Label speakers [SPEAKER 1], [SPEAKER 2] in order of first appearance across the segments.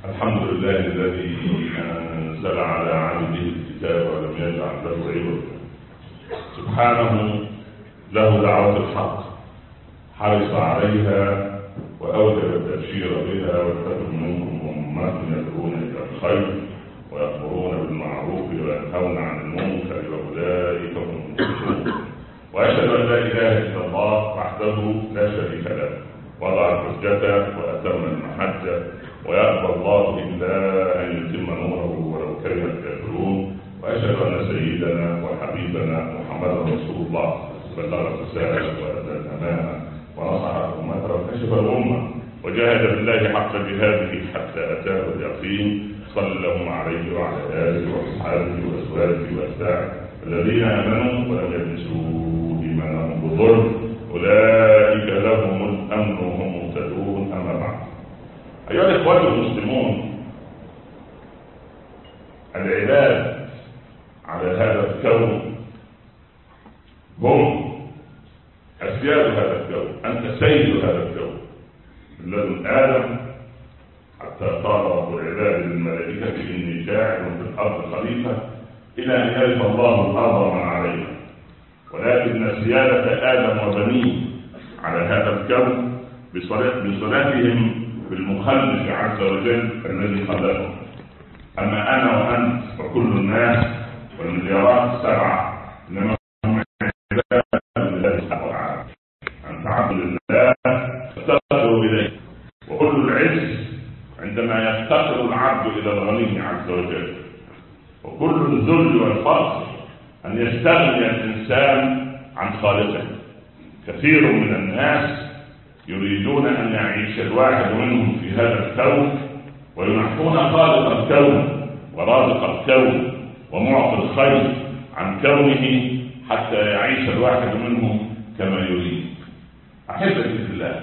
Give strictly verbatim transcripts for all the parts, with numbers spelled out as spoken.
[SPEAKER 1] الحمد لله الذي أنزل على عبده الكتاب ولم يجعل له عوجا. سبحانه له دعوة الحق، حرص عليها وأوجب التبشير بها، ولتكن منكم أمة يدعون إلى الخير ويأمرون بالمعروف وينهون عن المنكر وأولئك هم المفلحون. وأشهد أن لا إله إلا الله وحده لا شريك له، وضع الحجة وأتم المحجة، ويأبى الله إلا أن يتم نوره ولو كره الكافرون. وأشهد أن سيدنا وحبيبنا محمدا رسول الله بلغ الرسالة وأدى الأمانة ونصح أمته وكشف الأمة وجاهد بالله حق جهاده حتى أتاه اليقين. صلى الله عليه وعلى آله وأصحابه وأزواجه وأتباعه الذين آمنوا ولم يلبسوا إيمانهم بظلم، أولئك لهم الأمن وهم مهتدون. أما بعد، أيها الإخوة المسلمون، العباد على هذا الكون هم أسياد هذا الكون، أنت سيد هذا الكون الذي آدم، حتى قال رب العباد للملائكة إني جاعل في الأرض خليفة إلى أن يرث الله الأرض ومن عليها. ولكن سيادة آدم وبنيه على هذا الكون بصلاتهم بالمخلص عز وجل الذي خلقهم. أما أنا وأنت وكل الناس والمليارات السبعة إنما هم عباد لله سبحانه وتعالى، أن تعبد الله تفتقر إليه. وكل العز عندما يفتقر العبد إلى الغني عز وجل، وكل الذل والفقر أن يستغني الإنسان عن خالقه. كثير من الناس يريدون أن يعيش الواحد منهم في هذا الكون وينحون خالق الكون ورازق الكون ومعطي الخير عن كونه حتى يعيش الواحد منهم كما يريد. أحبتي في الله،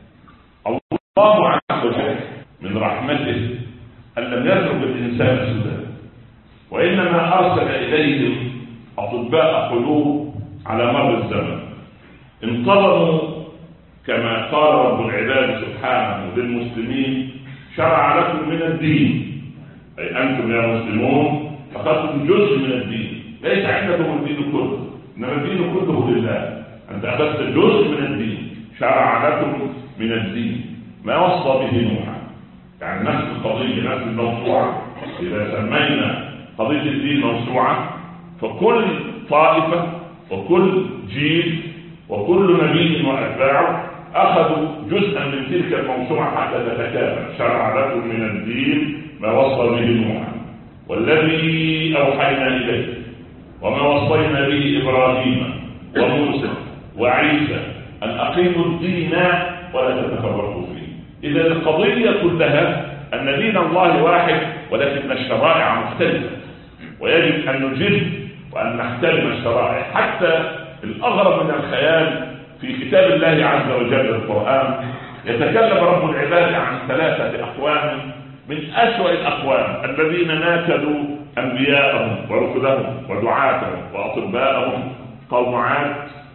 [SPEAKER 1] الله عز وجل من رحمته أن لم يترك الإنسان سدى، وإنما أرسل إليهم أطباء قلوب على مر الزمن. انتظموا كما قال رب العباد سبحانه للمسلمين: شرع لكم من الدين، أي أنتم يا مسلمون أخذتم جزء من الدين، ليس عندكم الدين كله، إنما الدين كله لله. أنت أخذت جزء من الدين، شرع لكم من الدين ما وصى به نوحا. يعني نفس القضية، نفس الموسوعة. إذا سمينا قضية الدين موسوعة، فكل طائفة وكل جيل وكل نبي وأتباعه أخذوا جزءا من تلك الموسوعة حتى تتكامل. شرع لكم من الدين ما وصى به نوحا والذي أوحينا إليه وما وصينا به إبراهيم وموسى وعيسى أن أقيموا الدين ولا تتفرقوا فيه. إذا القضية كلها أن دين الله واحد، ولكن الشرائع مختلفة، ويجب أن نجد وأن نحترم الشرائع. حتى الأغرب من الخيال في كتاب الله عز وجل القرآن يتكلم رب العباد عن ثلاثة أقوام من أسوأ الأقوام الذين ناكلوا أنبياءهم ورسلهم ودعاتهم وأطباءهم: قوم عاد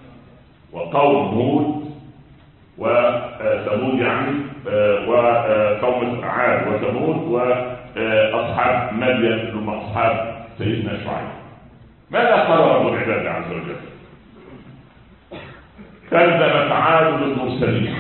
[SPEAKER 1] وقوم هود وثمود، يعني وقوم عاد وثمود وأصحاب مدين اللي هم أصحاب سيدنا شعيب. ماذا قال رب العباد عز وجل؟ كذبت عاد بالمرسلين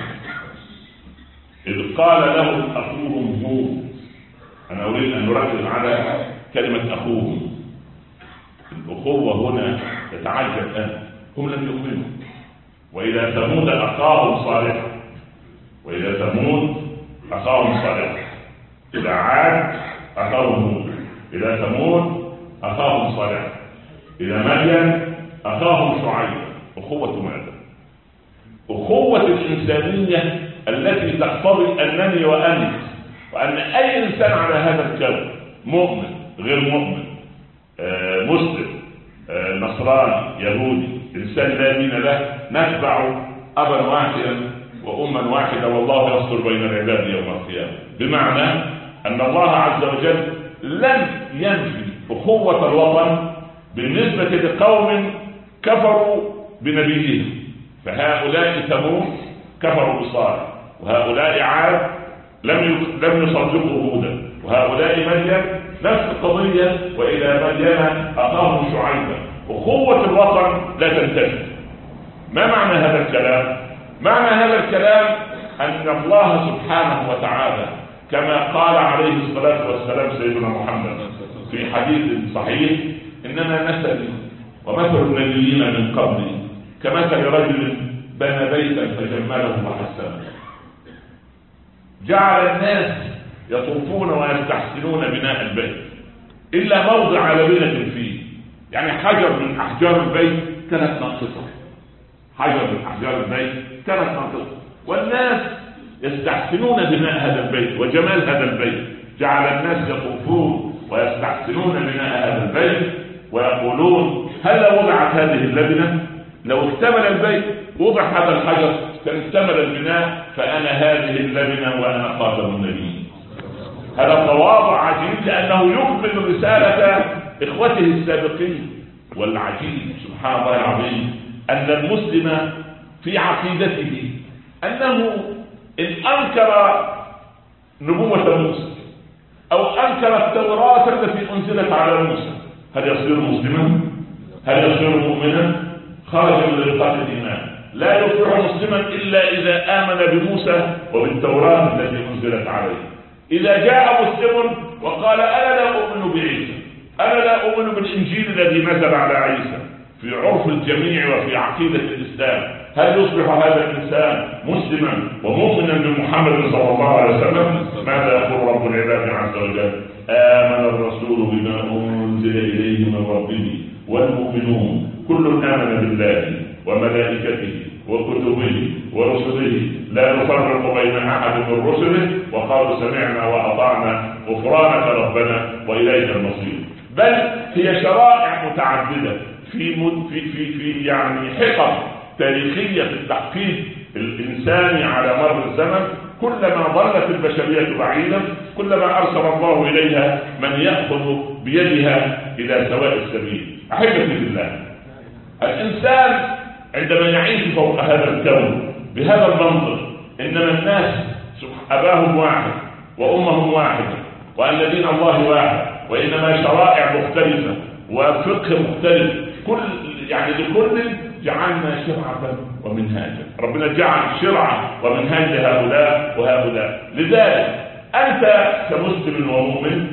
[SPEAKER 1] إذ قال لهم أخوهم هود. أنا أريد أن نركز على كلمة أخوهم. الأخوة هنا تتعجب أن هم لم يؤمنوا. وإلى ثمود أخاهم صالحا، وإلى ثمود أخاهم صالحا، إلى عاد أخاهم هود، إلى ثمود أخاهم صالحا، إلى مدين أخاهم شعيب. أخوة ماذا؟ أخوة الإنسانية التي تقتضي أنني وأنت وأن أي إنسان على هذا الكون، مؤمن غير مؤمن، آه، مسلم، آه، نصراني، يهودي، إنسان لا دين له، نتبع أبا واحدا وأما واحدة، والله يفصل بين العباد يوم القيامة. بمعنى أن الله عز وجل لم ينفي أخوة الوطن بالنسبة لقوم كفروا بنبيهم. فهؤلاء ثمود كفروا بصالح، وهؤلاء عاد لم لم يصدقوا هودا، وهؤلاء مدين نفس القضية، وإلى مدين أخاهم شعيبا. أخوة الوطن لا تنتهي. ما معنى هذا الكلام؟ معنى هذا الكلام أن الله سبحانه وتعالى كما قال عليه الصلاة والسلام سيدنا محمد في حديث صحيح: إنما مثلي ومثل النبيين من قبلي كمثل رجل بنى بيتا فجمله وحسنه. جعل الناس يطوفون ويستحسنون بناء البيت إلا موضع لبنة فيه، يعني حجر من أحجار البيت كانت ناقصة، حجر من أحجار البيت كانت ناقصة، والناس يستحسنون بناء هذا البيت وجمال هذا البيت. جعل الناس يطوفون ويستحسنون بناء هذا البيت ويقولون: هل وضعت هذه اللبنة؟ لو اكتمل البيت وضع هذا الحجر كان اكتمل البناء، فأنا هذه اللبنة وأنا خاتم النبيين. هذا تواضع عجيب، لأنه يكمل رسالة إخوته السابقين. والعجيب سبحان الله العظيم أن المسلم في عقيدته أنه إن أنكر نبوة موسى أو أنكر التوراة التي أنزلت على موسى، هل يصير مسلما؟ هل يصير مؤمنا؟ خرج من رقات الإيمان. لا يصبح مسلما إلا إذا آمن بموسى وبالتوراة التي أنزلت عليه. إذا جاء مسلم وقال: أنا لا أؤمن بعيسى، أنا لا أؤمن بالإنجيل الذي نزل على عيسى، في عرف الجميع وفي عقيدة الإسلام، هل يصبح هذا الإنسان مسلما ومؤمنا بمحمد صلى الله عليه وسلم؟ ماذا يقول رب العباد عز وجل؟ آمن الرسول بما أنزل إليه من ربه والمؤمنون كل آمن بالله وملائكته وكتبه ورسله لا نفرق بين أحد من رسله وقالوا سمعنا وأطعنا غفرانك ربنا وإليك المصير. بل هي شرائع متعددة في في في, في يعني حقب تاريخية في التحقيق الإنساني على مر الزمن. كلما ظلت البشرية بعيدا كلما أرسل الله إليها من يأخذ بيدها إلى سواء السبيل. أحبتي بالله، الإنسان عندما يعيش فوق هذا الكون بهذا المنطق، إنما الناس أباهم واحد وأمهم واحدة وأن دين الله واحد، وإنما شرائع مختلفة وفقه مختلف، كل يعني لكل جعلنا شرعة ومنهاجا. ربنا جعل شرعة ومنهاج لهؤلاء وهؤلاء. لذلك أنت كمسلم ومؤمن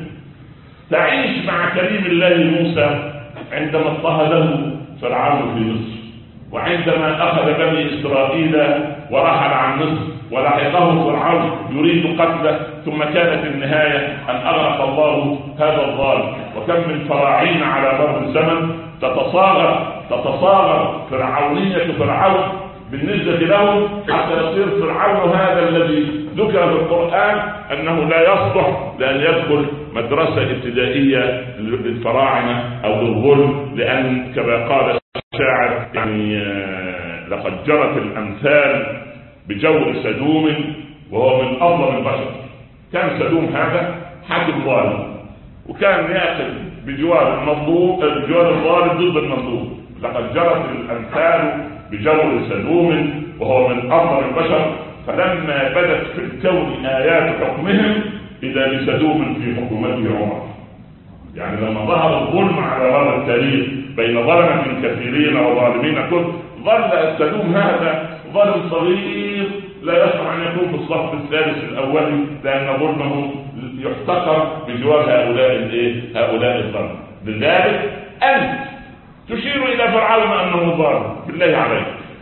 [SPEAKER 1] تعيش مع كريم الله موسى عندما اضطهده فرعون في مصر، وعندما أخذ بني إسرائيل ورحل عن مصر ولحقه فرعون يريد قتله، ثم كانت النهاية أن أغرق الله هذا الظالم. وكم من فراعين على مر الزمن تتصاغر تتصاغر فرعونية فرعون بالنسبة له حتى يصير فرعون هذا الذي ذكر في القرآن أنه لا يصلح لأن يدخل مدرسة ابتدائية للفراعنة أو للظلم، لأن كما قال الشاعر يعني لقد جرت الأمثال بجور سدوم وهو من أظلم البشر. كان سدوم هذا حاكم ظالم، وكان يأخذ بجوار المظلوم بجوار الظالم ضد المظلوم. لقد جرت الأمثال بجور سدوم وهو من أظلم البشر، فلما بدت في الكون آيات حكمهم إذا بسدوم في حكومته عمر. يعني لما ظهر الظلم على مر التاريخ بين ظلمة كثيرين وظالمين كثر، ظل السدوم هذا ظلم صغير لا يصلح أن يكون في الصف الثالث الأولي، لأن ظلمه يحتقر بجوار هؤلاء الايه هؤلاء الظلم. لذلك أنت تشير إلى فرعون أنه ظالم. بالله عليك،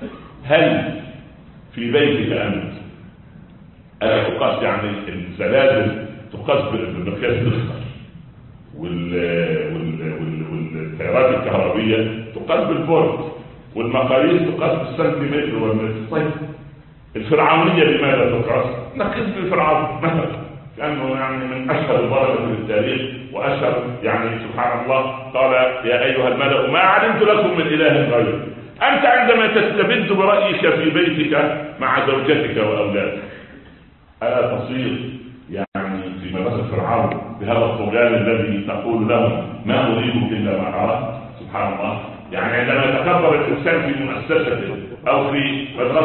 [SPEAKER 1] هل في بيتك أنت ألا تقاس يعني الزلازل تقاس بمقياس الريختر، والتيارات الكهربية تقاس بالفولت، والمقاييس تقاس بالسنتيمتر والمتر؟ طيب الفرعونية لماذا تقاس؟ نقيس بالفرعون مثلا، كأنه يعني من أشهر الظلمة في التاريخ وأشهر يعني سبحان الله. قال: يا أيها الملأ ما علمت لكم من إله غيري. أنت عندما تستبد برأيك في بيتك مع زوجتك وأولادك ألا تصير يعني في مدرسة فرعون بهذا الطغيان الذي تقول لهم ما أريد إلا ما أردت؟ سبحان الله. يعني عندما يتكبر الإنسان في مؤسسته أو في مدرسته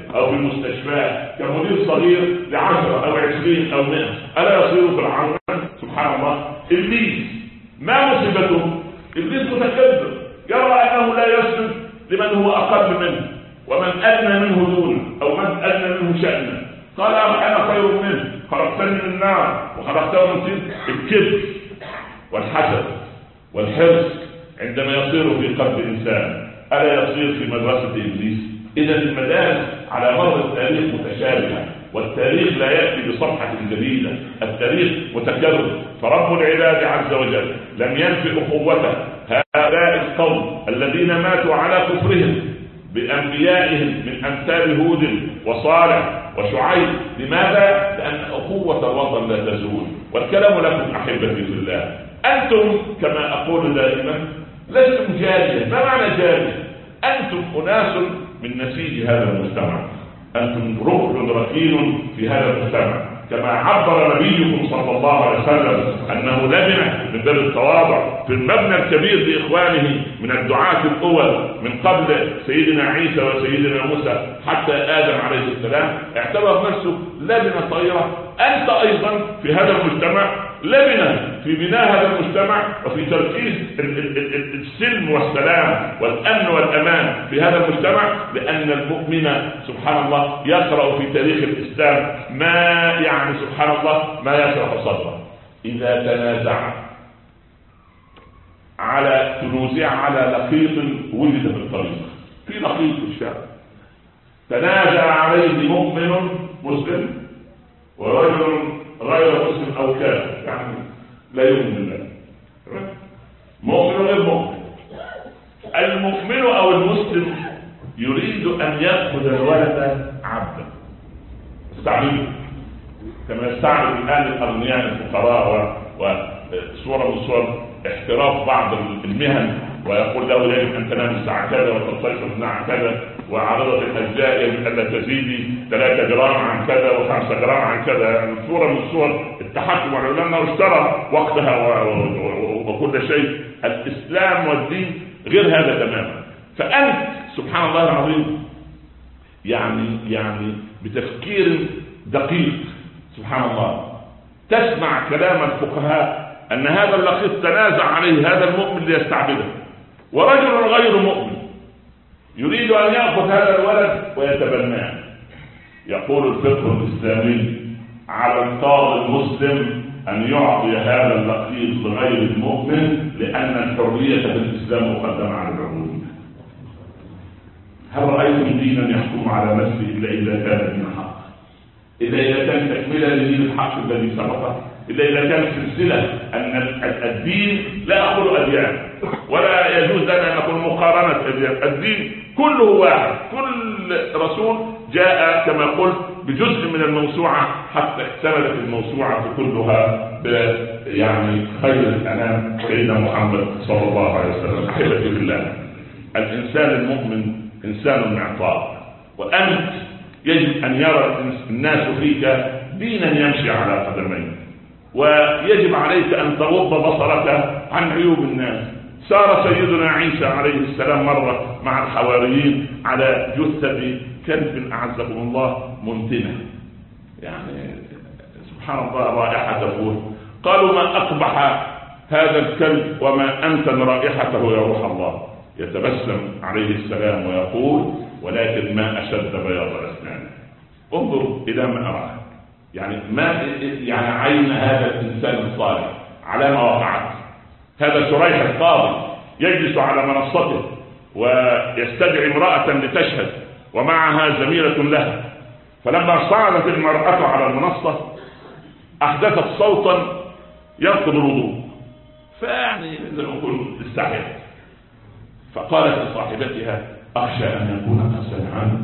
[SPEAKER 1] أو في المستشفى كمدير صغير لعشرة أو عشرين أو مئة، ألا يصير في العالم؟ سبحان الله. إبليس ما مصيبته؟ إبليس متكبر، يرى أنه لا يسجد لمن هو أقل منه ومن أدنى منه دونه أو من أدنى منه شأنه. قال أنا خير منه، خلقتني من النار وخلقته من طين. الكبر والحسد والحرص عندما يصير في قلب إنسان ألا يصير في مدرسة إبليس؟ إذا المدارس على مر التاريخ متشابهة، والتاريخ لا يأتي بصفحة جديدة، التاريخ متكرر. فرب العباد عز وجل لم ينفي أخوته هؤلاء القوم الذين ماتوا على كفرهم بأنبيائهم من أمثال هود وصالح وشعيب. لماذا؟ لأن أخوة الوطن لا تزول. والكلام لكم أحبتي في الله، أنتم كما أقول دائما لستم جارية. ما معنى جارية؟ أنتم أناس من نسيج هذا المجتمع، أنتم ركن ركين في هذا المجتمع، كما عبر نبيكم صلى الله عليه وسلم أنه لبنة من باب التواضع في المبنى الكبير لإخوانه من الدعاة الأول من قبل سيدنا عيسى وسيدنا موسى حتى آدم عليه السلام. اعتبر نفسه لبنة صغيرة. أنت أيضا في هذا المجتمع لبنة في بناء هذا المجتمع وفي تركيز السلم والسلام والأمن والأمان في هذا المجتمع، لأن المؤمن سبحان الله يقرأ في تاريخ الإسلام ما يعني سبحان الله ما يشرح صدره. إذا تنازع على تنوزع على لقيط وجد في الطريق، في لقيط في الشارع تنازع عليه مؤمن مسلم ورجل غير مسلم أو كافر، يعني لا يؤمن بالله، مؤمن غير مؤمن. المؤمن أو المسلم يريد أن يأخذ الولد عبدا استعمله كما يستعمل الآن الأغنياء الفقراء، وصورة من صور احتراف بعض المهن، ويقول له يجب أن تنام الساعة كذا وتتصل الساعة كذا، وعرضة الأجزاء يجب أن لا تزيدي ثلاثة جرام عن كذا وخمسة جرام عن كذا. يعني صورة من صور التحكم على لأنه اشترى وقتها وكل شيء. الإسلام والدين غير هذا تماما. فأنت سبحان الله العظيم يعني يعني بتفكير دقيق سبحان الله تسمع كلام الفقهاء أن هذا اللقيط تنازع عليه هذا المؤمن ليستعبده، ورجل غير مؤمن يريد أن يأخذ هذا الولد ويتبناه. يقول الفقه الإسلامي على القاضي المسلم أن يعطي هذا اللقيط لغير المؤمن، لأن الحرية في الإسلام مقدمة على العبودية. هل رأيتم دينا يحكم على نفسه إلا إذا كان دين حق، إلا إذا كان تكملة لدين الحق الذي سبقه، إلا إذا كانت سلسلة أن الدين لا أقول أديان ولا يجوز لنا أن نقول مقارنة أديان، الدين كله واحد. كل رسول جاء كما قلت بجزء من الموسوعة حتى اكتملت الموسوعة كلها يعني خير الأنام سيدنا محمد صلى الله عليه وسلم. أحبتي بالله، الإنسان المؤمن إنسان معطاء، وأنت يجب أن يرى الناس فيك دينا يمشي على قدمين، ويجب عليك أن تغض بصرك عن عيوب الناس. سار سيدنا عيسى عليه السلام مرة مع الحواريين على جثة كلب أعزكم الله منتنة، يعني سبحان الله رائحة تفور. قالوا ما أقبح هذا الكلب وما أنتن رائحته يا روح الله. يتبسم عليه السلام ويقول ولكن ما أشد بياض الأسنان. انظر إلى ما أراه، يعني ما يعني عين هذا الإنسان الصالح على ما وقعت. هذا شريح القاضي يجلس على منصته ويستدعي امرأة لتشهد ومعها زميلة لها، فلما صعدت المرأة على المنصة أحدثت صوتا ينقض الوضوء، فيعني زي ما نقول استحيت، فقالت لصاحبتها أخشى أن يكون قد سمعنا.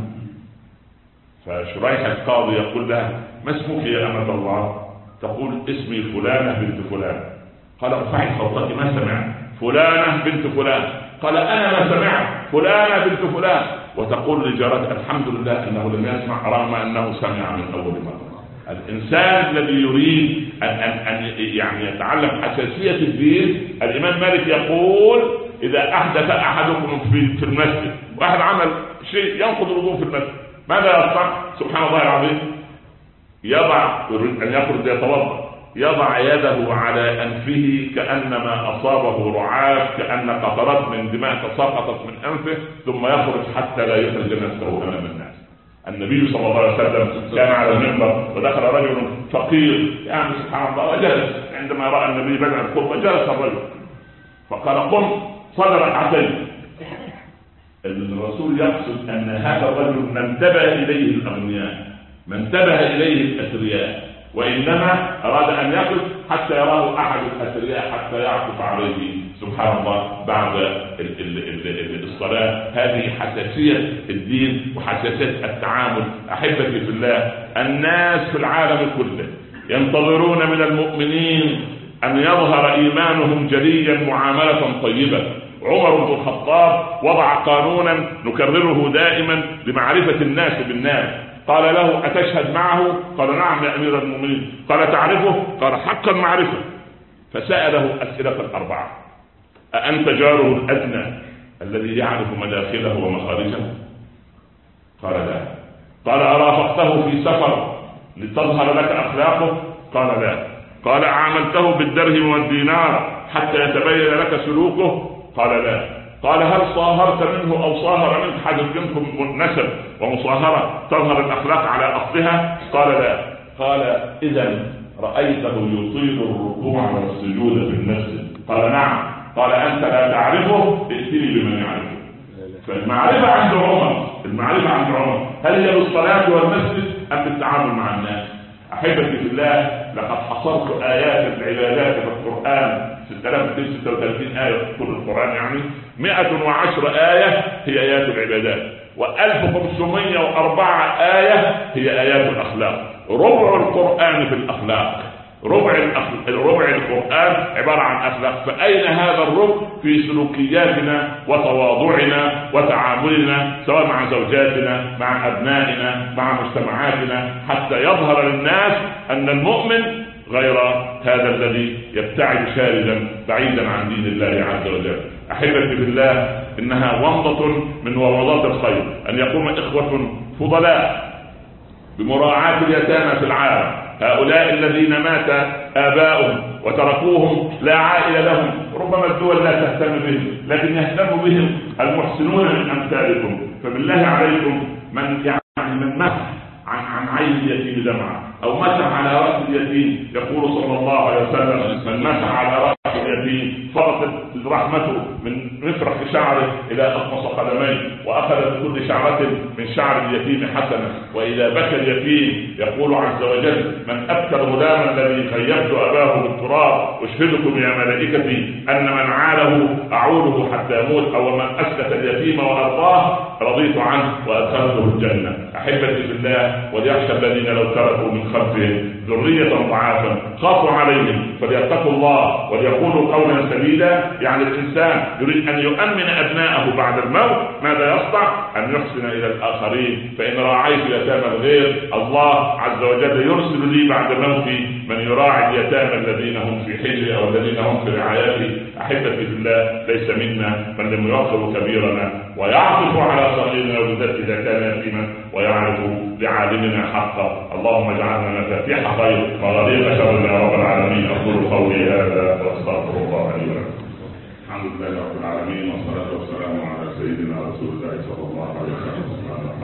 [SPEAKER 1] فشريح القاضي يقول لها ما اسمك يا أمة الله؟ تقول اسمي فلانة بنت فلان. قال ارفعي صوتك ما سمعت. فلانة بنت فلان. قال أنا ما سمعت. فلانة بنت فلان. وتقول لجارتها الحمد لله أنه لم يسمع رغم أنه سمع من أول مرة. الإنسان الذي يريد أن, أن, أن يعني يتعلم حساسية الدين، الإمام مالك يقول إذا أحدث أحدكم في, في المسجد، واحد عمل شيء ينقض الوضوء في المسجد، ماذا يصنع؟ سبحان الله العظيم، يضع يريد ان يخرج يتوضا، يضع يده على انفه كانما اصابه رعاف، كان قطرات من دماء تساقطت من انفه، ثم يخرج حتى لا يخرج نفسه امام الناس. النبي صلى الله عليه وسلم كان على المنبر ودخل رجل فقير يعني سبحان الله وجلس، عندما راى النبي بدأ الخطبه جلس الرجل فقال قم صلى ركعتين. الرسول يقصد ان هذا الرجل ما انتبه اليه الاغنياء، ما انتبه اليه الاثرياء، وانما اراد ان يقف حتى يراه احد الاثرياء حتى يعطف عليه سبحان الله بعد ال ال ال الصلاه. هذه حساسيه الدين وحساسيه التعامل. احبتي في الله، الناس في العالم كله ينتظرون من المؤمنين ان يظهر ايمانهم جليا معامله طيبه. عمر بن الخطاب وضع قانونا نكرره دائما لمعرفه الناس بالناس. قال له أتشهد معه؟ قال نعم يا أمير المؤمنين. قال تعرفه؟ قال حقا معرفة. فسأله أسئلة الأربعة: أأنت جاره الأدنى الذي يعرف مداخله ومخارجه؟ قال لا. قال أرافقته في سفر لتظهر لك أخلاقه؟ قال لا. قال أعاملته بالدرهم والدينار حتى يتبين لك سلوكه؟ قال لا. قال هل صاهرت منه او صاهر منك حد منكم نسب ومصاهرة تظهر الاخلاق على اصلها؟ قال لا. قال اذا رأيته يطيل الركوع والسجود في المسجد؟ قال نعم. قال انت لا تعرفه، ائتني بمن يعرفه. فالمعرفة عند عمر، المعرفة عند عمر هل هي بالصلاة والمسجد ام بالتعامل مع الناس؟ احبتي في الله، لقد حصرت ايات العبادات في القرآن ستة آلاف ومئتين وستة وثلاثين آية في كل القرآن، يعني مئة وعشر آية هي آيات العبادات، وألف وخمسمائة وأربعة آية هي آيات الأخلاق. ربع القرآن في الأخلاق، ربع ربع القرآن عبارة عن أخلاق. فأين هذا الربع في سلوكياتنا وتواضعنا وتعاملنا سواء مع زوجاتنا، مع أبنائنا، مع مجتمعاتنا، حتى يظهر للناس أن المؤمن غير هذا الذي يبتعد شاردا بعيدا عن دين الله عز وجل. احبتي بالله، انها ومضة من ومضات الخير ان يقوم اخوة فضلاء بمراعاة اليتامى في العالم، هؤلاء الذين مات آباؤهم وتركوهم لا عائلة لهم. ربما الدول لا تهتم بهم، لكن يهتم بهم المحسنون من امثالكم. فبالله عليكم من يعني من مسح عن عن عين اليتيم دمعة او مسح على راس اليتيم، يقول صلى الله عليه وسلم من مسح على راس اليتيم فرطت رحمته من مفرق شعره الى اقمص قدميه، واخذ بكل شعرة من شعر اليتيم حسنة. واذا بكى اليتيم يقول عز وجل من ابكى الغلام الذي خيبت اباه بالتراب اشهدكم يا ملائكتي ان من عاله اعوله حتى يموت، او من اسكت اليتيم وارضاه رضيت عنه وادخلته الجنة. احبتي في الله، وليخشى الذين لو تركوا من خلفهم ذرية ضعافا خافوا عليهم فليتقوا الله وليقولوا قولا سديدا. يعني الانسان يريد ان يؤمن ابناءه بعد الموت، ماذا يصنع؟ ان يحسن الى الاخرين. فان راعيت يتامى الغير، الله عز وجل يرسل لي بعد موتي من يراعي اليتامى الذين هم في حجري او الذين هم في رعايتي. احبتي في الله، ليس منا من لم يعقب كبيرنا ويعطف على صغيرنا وبالذات اذا كان يتيما ويعرف لعالمنا حقا. اللهم اجعلنا مفاتيح خير مغاليق شر يا رب العالمين. اقول قولي هذا واستغفر الله لي ولكم. الحمد لله رب العالمين، والصلاه والسلام على سيدنا رسول الله صلى الله عليه وسلم.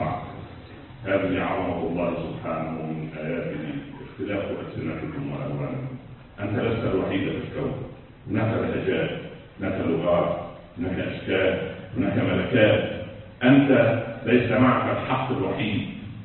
[SPEAKER 1] هذه عظمه الله سبحانه من اياته اختلاف السنتكم والوانكم. انت لست الوحيد في الكون، هناك لهجات، هناك لغات، هناك اشكال، هناك ملكات. انت ليس معك الحق الوحيد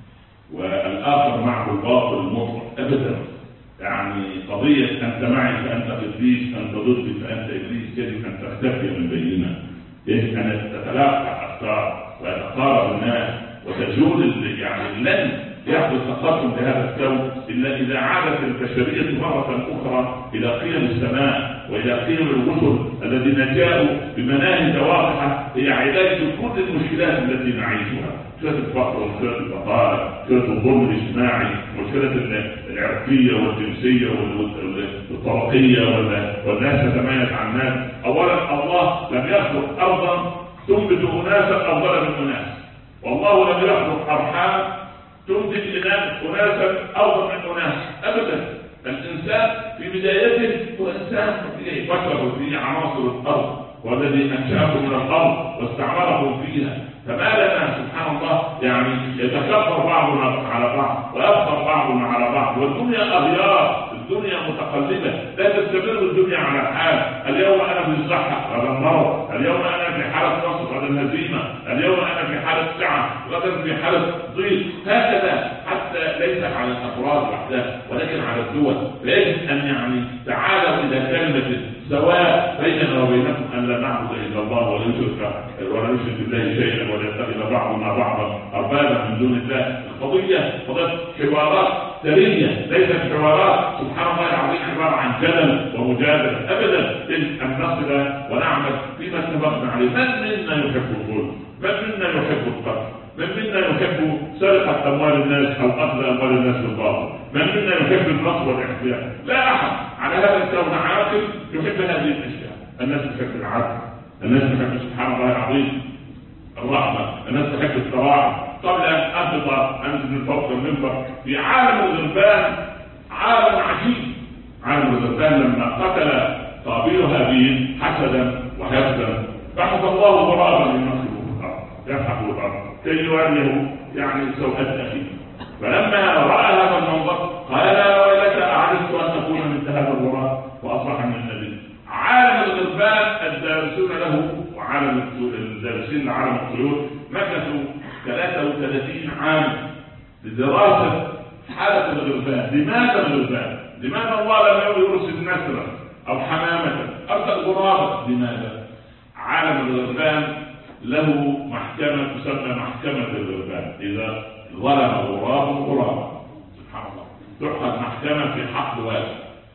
[SPEAKER 1] والاخر معه الباطل المطلق ابدا. يعني قضيه انت معي فانت قديس، انت ضدي فانت ابليس، يجب ان تختفي من بيننا. يجب ان تتلاقى افكار ويتقارب الناس وتزول. يعني لن يحدث تقدم لهذا الكون الا اذا عادت البشريه مره اخرى الى قيم السماء والى قيم الرسل الذين جاءوا بمناهج واضحه هي علاج كل المشكلات التي نعيشها. مشكله الفقر ومشكله البطاله، مشكله الظلم الاجتماعي، مشكله العرقيه والجنسيه والطبقيه والناس تتميز عن الناس. اولا الله لم يخلق ارضا تنبت اناسا افضل من اناس، والله لم يخلق ارحام تنتج اناسا افضل من اناس ابدا. الانسان في بدايته هو انسان بشر فيه عناصر الارض، والذي انشاكم من الارض واستعمركم فيها، فما لنا سبحان الله يعني يتكبر بعضنا على بعض ويفخر بعضنا على بعض. والدنيا اغيار، الدنيا متقلبه، لا تستمر الدنيا على حال. اليوم انا في الصحه غدا المرض، اليوم انا في حاله نصر غدا الهزيمه، اليوم انا في حاله سعه غدا في حاله ضيق، هكذا حتى ليس على الافراد وحدها ولكن على الدول. فيجب ان يعني تعالوا الى كلمه سواء بيننا وبينكم ان لا نعبد الا الله ولا نشرك ولا نشرك بالله شيئا ولا يتخذ بعضنا بعضا اربابا من دون الله. القضيه قضيه حوارات سريه، ليست حوارات سبحان الله العظيم عباره عن جدل ومجادله ابدا. يجب ان نصل ونعمل فيما اتفقنا عليه. من منا يحب الظلم؟ من منا يحب القتل؟ من منا يحب سرقه اموال الناس او اخذ اموال الناس بالباطل؟ من منا يحب النصب والاحتيال؟ لا احد على هذا الكون عاقل يحب هذه الاشياء. الناس تحب العدل، الناس تحب سبحان الله العظيم الرحمه، الناس تحب التراحم. قبل ان اهبط انزل من فوق المنبر في عالم الغربان، عالم عجيب. عالم الغربان لما قتل قابيل هابيل حسدا وحسدا بحث الله غرابا للنصر في الارض يبحث الارض كي يوريه يعني سوءة اخيه. فلما راى هذا المنظر قال لا ويلك اعجزت ان اكون مثل هذا الغراب واصبح من النبي. عالم الغربان الدارسون له وعالم الدارسين لعالم الطيور مكثوا ثلاثة وثلاثين عام لدراسة حالة الغربان. لماذا الغربان؟ لماذا الله لم يرسل نسرا أو حمامة أرسل غرابا؟ لماذا؟ عالم الغربان له محكمة تسمى محكمة الغربان. إذا ظلم غراب غرابا سبحان الله تؤخذ محكمة في حق واحد،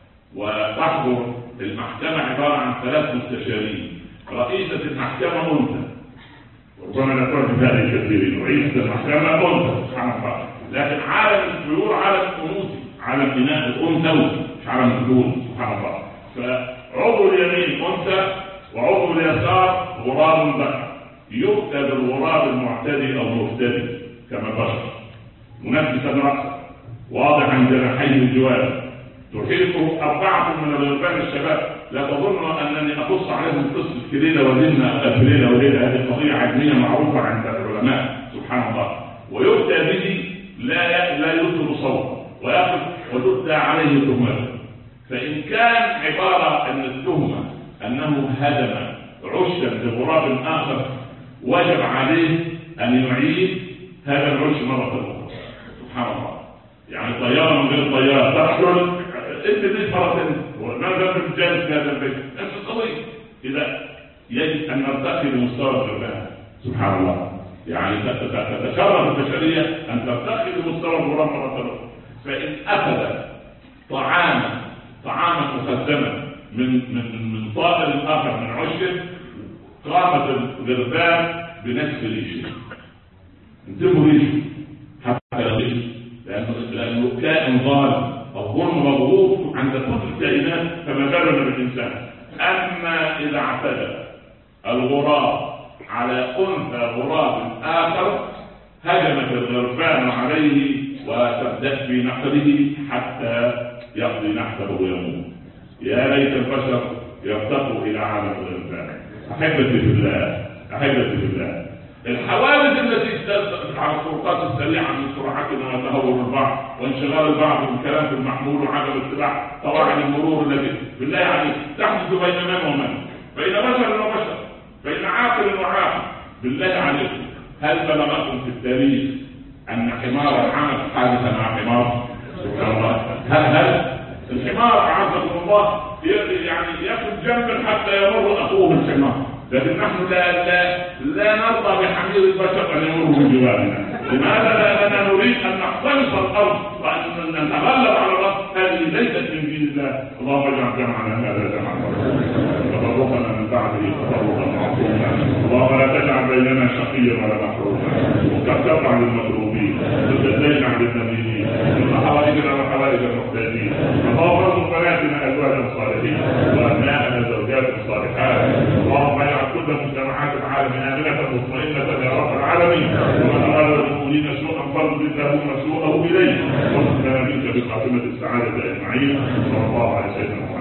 [SPEAKER 1] وتحضر المحكمة عبارة عن ثلاث مستشارين. رئيسة المحكمة أنثى، وربما نقول في هذه الكثيرين، رئيسة المحكمة أنثى سبحان الله. لكن عالم الطيور عالم أنوثي، عالم بناء الأنثوي مش عالم الذكور سبحان الله. فعضو اليمين أنثى وعضو اليسار غراب ذكر. يكتب الغراب المعتدي أو المفتدي كما بشر، منفسا رأسا واضحا جناحيه الجواب، تحيطه أربعة من الغربان الشباب. لا تظن أنني أقص عليهم قصة كليلة وليلة كليلة وليلة، هذه قضية علمية معروفة عند العلماء سبحان الله. ويؤتى به لا لا يطلب صوت ويقف وتؤتى عليه تهمته. فإن كان عبارة أن التهمة أنه هدم عشا لغراب آخر وجب عليه أن يعيد هذا العش مرة أخرى سبحان الله. يعني طيارة من غير طيارة تحصل انت ليش مرتين وماذا بالجانب في هذا البيت نفس القضيه. اذا يجب ان نرتقي لمستوى الغربان سبحان الله. يعني تتشرف البشريه ان ترتقي لمستوى الغراب مره اخرى. فان اخذ طعاما طعاما مخزنا من من من طائر اخر من عشه قامت الغربان بنسف ريشه. انتبهوا ريشه حتى ريشه لانه لانه كائن ظالم. الظلم مضغوط عند كل الكائنات كما جرب الانسان. اما اذا اعتدى الغراب على انثى غراب اخر هجمت الغربان عليه وتبدأ في نحره حتى يقضي نحره ويموت. يا ليت البشر يرتقوا الى عالم الغربان. احبتي في الله احبتي في الله، الحوادث التي تدخل على الطرقات السريعه من سرعتنا وتهور البعض وانشغال البعض بالكلام في المحمول وعدم اتباع قواعد المرور التي بالله عليك تحدث بين من ومن، بين بشر وبشر، بين عاقل وعاقل. بالله عليكم هل بلغكم في التاريخ ان حمار عمل حادثه مع حمار؟ سبحان الله. هل هل الحمار اعزكم الله يعني ياخذ جنبا حتى يمر اخوه الحمار، لكن نحن لا لا لا نرضى بحمير البشر ان يمروا من جوارنا. لماذا؟ لاننا نريد ان نختلط الارض وان نتغلب على الارض. هذه ليست من دين الله. اللهم اجعل جمعنا هذا جمعا وتفرقنا من بعده تفرقا معصوما. اللهم لا تجعل بيننا شقيا ولا محروما وكفر عن المكروبين وتزين عن النبيين ومن حوائجنا وحوائج المحتاجين. اللهم ارزق بناتنا ازواجا صالحين وابناءنا زوجات صالحات. اللهم اجعل كل مجتمعات العالم امنه مطمئنه يا رب العالمين. صرف اللهم سوءه إليه، وارزقنا منك بخاتمة السعادة أجمعين. صلى الله على سيدنا محمد.